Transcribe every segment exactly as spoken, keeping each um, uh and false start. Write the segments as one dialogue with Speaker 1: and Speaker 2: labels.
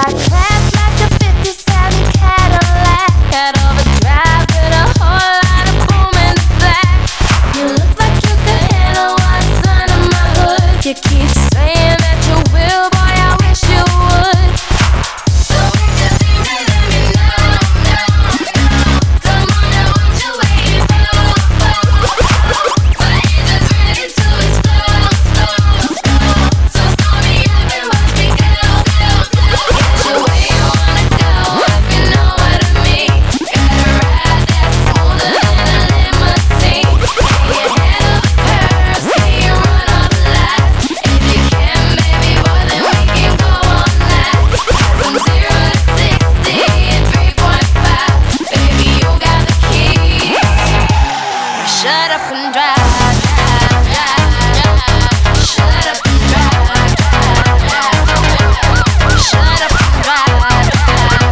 Speaker 1: got class like a fifty-seven Cadillac. Got overdrive with a whole lot of boom in the back. You look like you could handle what's under my hood. You keep saying that you will, boy, I wish you would. So if you think that, let me know, know, know. Come on, now what you waiting for, for? My engine's ready to explode, explode, explode. So start me up and watch me go, go, go. Get you where you wanna go, if you know what I mean. Gotta ride that smoother than a limousine. Can you handle the curves? Can you run all the lights? If you can, baby boy, then we can go all night. From zero to sixty in three point five. Baby, you got the keys. Shut up and drive, drive, drive, drive. Shut up and drive, drive, drive. Shut up and drive, drive,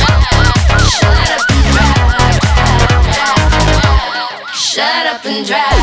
Speaker 1: drive. Shut up and drive, drive, drive. Shut up and drive.